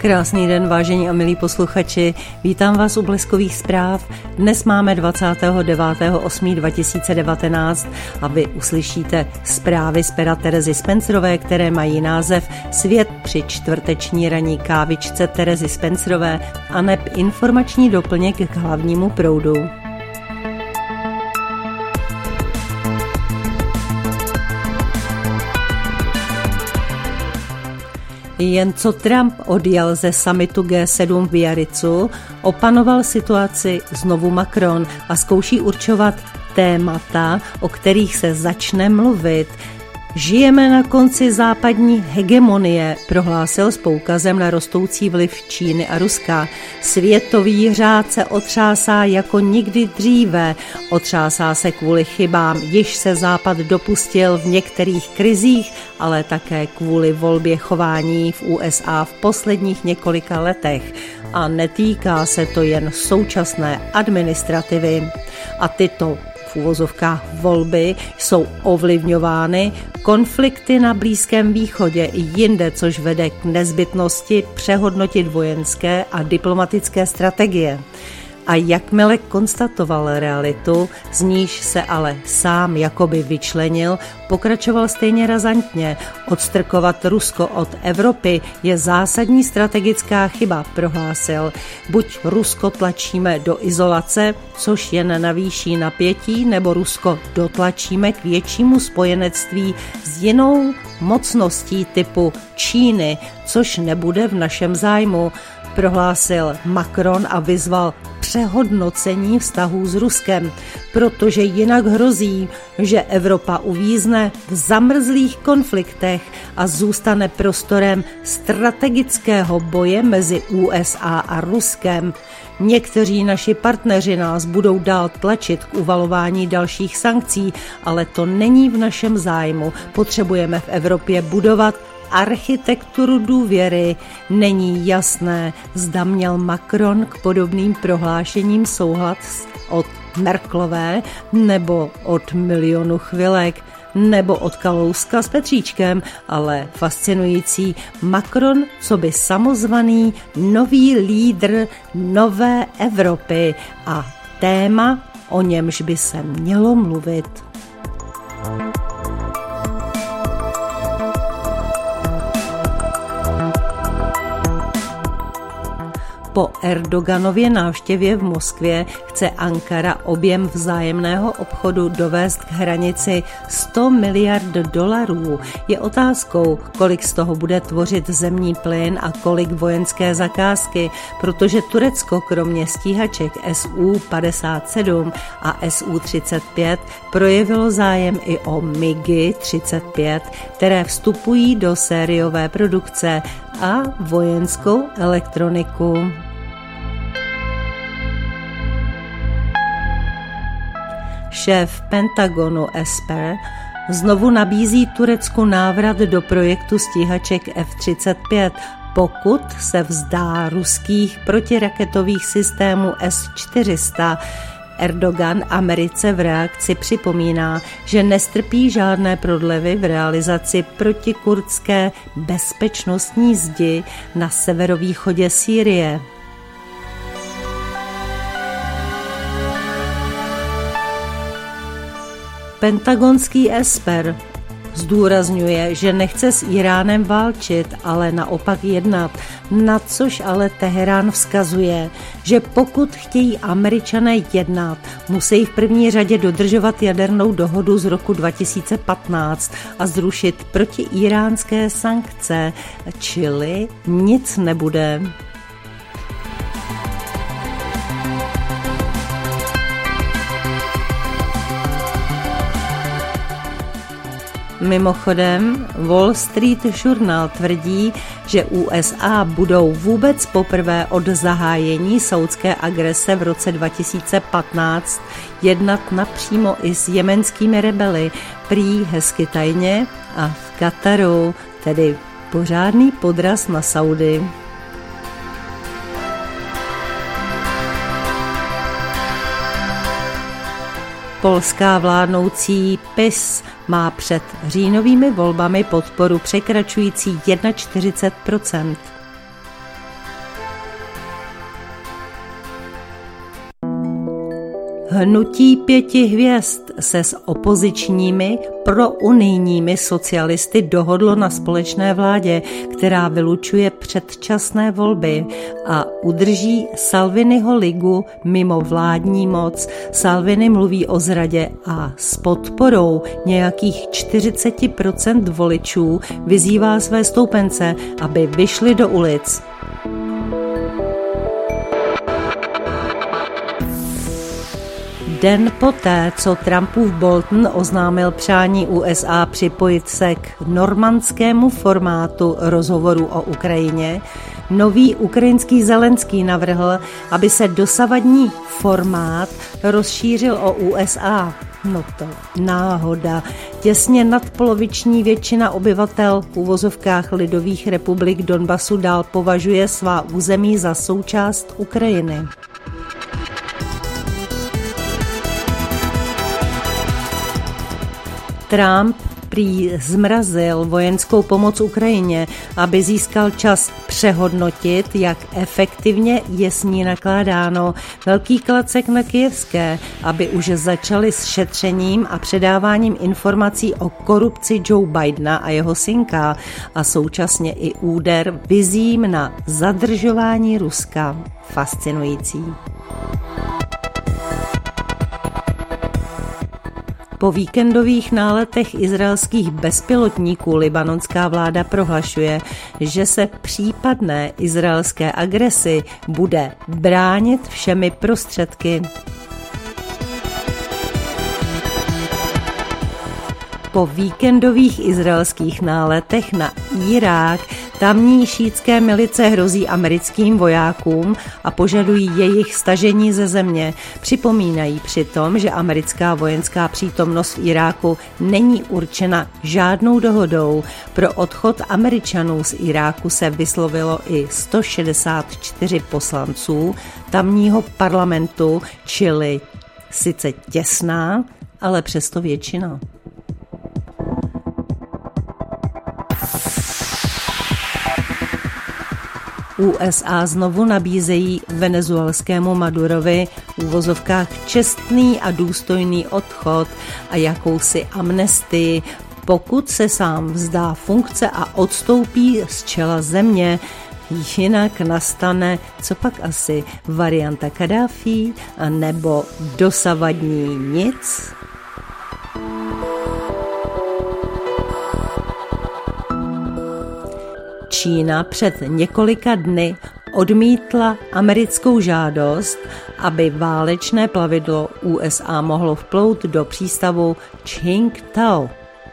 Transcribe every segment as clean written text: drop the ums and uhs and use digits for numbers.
Krásný den, vážení a milí posluchači. Vítám vás u Bleskových zpráv. Dnes máme 29.8.2019 a vy uslyšíte zprávy z pera Terezy Spencerové, které mají název Svět při čtvrteční ranní kávičce Terezy Spencerové a neb informační doplněk k hlavnímu proudu. Jen co Trump odjel ze summitu G7 v Biarritzu, opanoval situaci znovu Macron a zkouší určovat témata, o kterých se začne mluvit. Žijeme na konci západní hegemonie, prohlásil s poukazem na rostoucí vliv Číny a Ruska. Světový řád se otřásá jako nikdy dříve. Otřásá se kvůli chybám, již se Západ dopustil v některých krizích, ale také kvůli volbě chování v USA v posledních několika letech. A netýká se to jen současné administrativy. A tyto v uvozovkách volby jsou ovlivňovány konflikty na Blízkém východě i jinde, což vede k nezbytnosti přehodnotit vojenské a diplomatické strategie. A jakmile konstatoval realitu, z níž se ale sám jakoby vyčlenil, pokračoval stejně razantně. Odstrkovat Rusko od Evropy je zásadní strategická chyba, prohlásil. Buď Rusko tlačíme do izolace, což jen navýší napětí, nebo Rusko dotlačíme k většímu spojenectví s jinou mocností typu Číny, což nebude v našem zájmu, prohlásil Macron a vyzval přehodnocení vztahů s Ruskem, protože jinak hrozí, že Evropa uvízne v zamrzlých konfliktech a zůstane prostorem strategického boje mezi USA a Ruskem. Někteří naši partneři nás budou dál tlačit k uvalování dalších sankcí, ale to není v našem zájmu. Potřebujeme v Evropě budovat architekturu důvěry. Není jasné, zda měl Macron k podobným prohlášením souhlas od Merkelové, nebo od Milionu chvilek, nebo od Kalouska s Petříčkem, ale fascinující Macron, co by samozvaný nový lídr nové Evropy a téma, o němž by se mělo mluvit. Po Erdoganově návštěvě v Moskvě chce Ankara objem vzájemného obchodu dovést k hranici $100 miliard. Je otázkou, kolik z toho bude tvořit zemní plyn a kolik vojenské zakázky, protože Turecko kromě stíhaček Su-57 a Su-35 projevilo zájem i o MiG-35, které vstupují do sériové produkce a vojenskou elektroniku. Šéf Pentagonu Esper znovu nabízí Turecku návrat do projektu stíhaček F-35, pokud se vzdá ruských protiraketových systémů S-400. Erdogan Americe v reakci připomíná, že nestrpí žádné prodlevy v realizaci protikurdské bezpečnostní zdi na severovýchodě Sýrie. Pentagonský Esper zdůrazňuje, že nechce s Iránem válčit, ale naopak jednat, na což ale Teherán vzkazuje, že pokud chtějí Američané jednat, musí v první řadě dodržovat jadernou dohodu z roku 2015 a zrušit protiíránské sankce, čili nic nebude. Mimochodem, Wall Street Journal tvrdí, že USA budou vůbec poprvé od zahájení saudské agrese v roce 2015 jednat napřímo i s jemenskými rebeli, prý hezky tajně a v Kataru, tedy pořádný podraz na Saudy. Polská vládnoucí PiS má před říjnovými volbami podporu překračující 41%. Hnutí 5 hvězd se s opozičními prounijními socialisty dohodlo na společné vládě, která vylučuje předčasné volby a udrží Salviniho ligu mimo vládní moc. Salvini mluví o zradě a s podporou nějakých 40% voličů vyzývá své stoupence, aby vyšli do ulic. Den poté, co Trumpův Bolton oznámil přání USA připojit se k normandskému formátu rozhovorů o Ukrajině, nový ukrajinský Zelenský navrhl, aby se dosavadní formát rozšířil o USA. No to náhoda. Těsně nadpoloviční většina obyvatel v uvozovkách lidových republik Donbasu dál považuje svá území za součást Ukrajiny. Trump prý zmrazil vojenskou pomoc Ukrajině, aby získal čas přehodnotit, jak efektivně je s ní nakládáno. Velký klacek na kyjevské, aby už začali s šetřením a předáváním informací o korupci Joe Bidena a jeho synka a současně i úder vizím na zadržování Ruska. Fascinující. Po víkendových náletech izraelských bezpilotníků libanonská vláda prohlašuje, že se případné izraelské agresi bude bránit všemi prostředky. Po víkendových izraelských náletech na Irák tamní šítské milice hrozí americkým vojákům a požadují jejich stažení ze země. Připomínají přitom, že americká vojenská přítomnost v Iráku není určena žádnou dohodou. Pro odchod Američanů z Iráku se vyslovilo i 164 poslanců tamního parlamentu, čili sice těsná, ale přesto většina. USA znovu nabízejí venezuelskému Madurovi v uvozovkách čestný a důstojný odchod a jakousi amnestii, pokud se sám vzdá funkce a odstoupí z čela země. Jinak nastane, co pak asi, varianta Kaddáfí a nebo dosavadní nic? Čína před několika dny odmítla americkou žádost, aby válečné plavidlo USA mohlo vplout do přístavu Qingdao.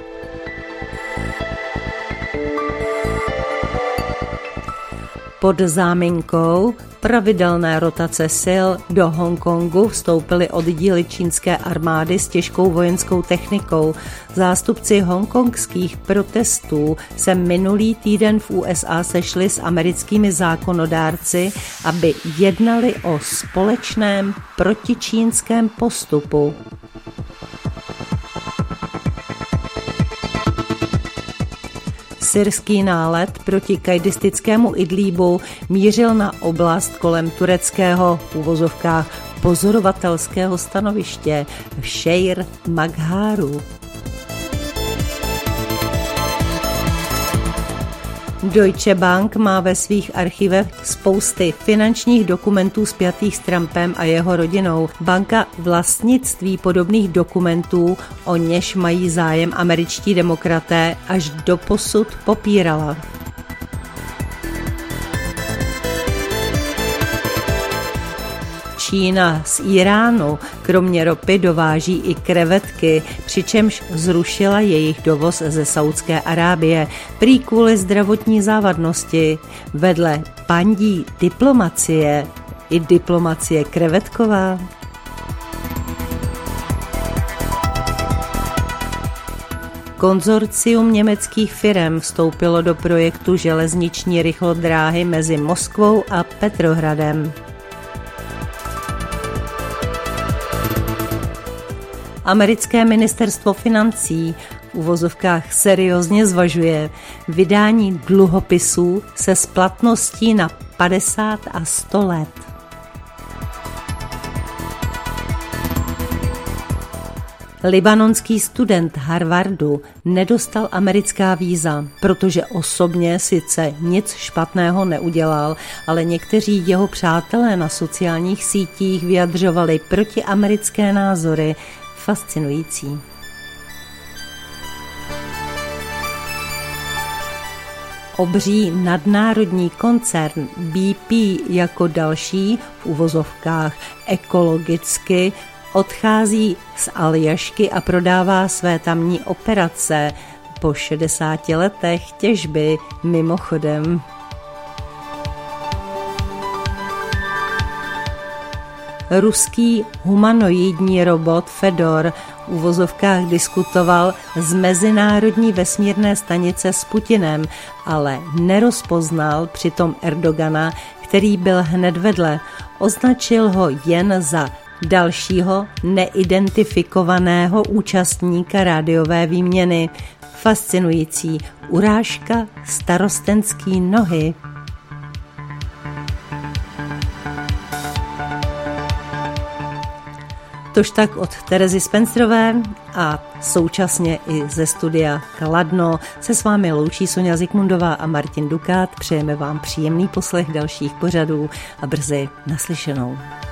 Pod záminkou pravidelné rotace sil do Hongkongu vstoupily oddíly čínské armády s těžkou vojenskou technikou. Zástupci hongkongských protestů se minulý týden v USA sešli s americkými zákonodárci, aby jednali o společném protičínském postupu. Syrský nálet proti kajdistickému Idlíbu mířil na oblast kolem tureckého v uvozovkách pozorovatelského stanoviště v Šejr Magháru. Deutsche Bank má ve svých archivech spousty finančních dokumentů spjatých s Trumpem a jeho rodinou. Banka vlastnictví podobných dokumentů, o něž mají zájem američtí demokraté, až doposud popírala. Čína z Iránu kromě ropy dováží i krevetky, přičemž zrušila jejich dovoz ze Saúdské Arábie, prý kvůli zdravotní závadnosti. Vedle pandí diplomacie i diplomacie krevetková. Konzorcium německých firem vstoupilo do projektu železniční rychlodráhy mezi Moskvou a Petrohradem. Americké ministerstvo financí v uvozovkách seriózně zvažuje vydání dluhopisů se splatností na 50 a 100 let. Libanonský student Harvardu nedostal americká víza, protože osobně sice nic špatného neudělal, ale někteří jeho přátelé na sociálních sítích vyjadřovali protiamerické názory. Fascinující. Obří nadnárodní koncern BP jako další, v uvozovkách ekologicky, odchází z Aljašky a prodává své tamní operace po 60 letech těžby mimochodem. Ruský humanoidní robot Fedor v uvozovkách diskutoval z mezinárodní vesmírné stanice s Putinem, ale nerozpoznal přitom Erdogana, který byl hned vedle. Označil ho jen za dalšího neidentifikovaného účastníka rádiové výměny. Fascinující urážka starostenský nohy. Tož tak od Terezy Spencerové a současně i ze studia Kladno se s vámi loučí Soňa Zikmundová a Martin Dukát. Přejeme vám příjemný poslech dalších pořadů a brzy naslyšenou.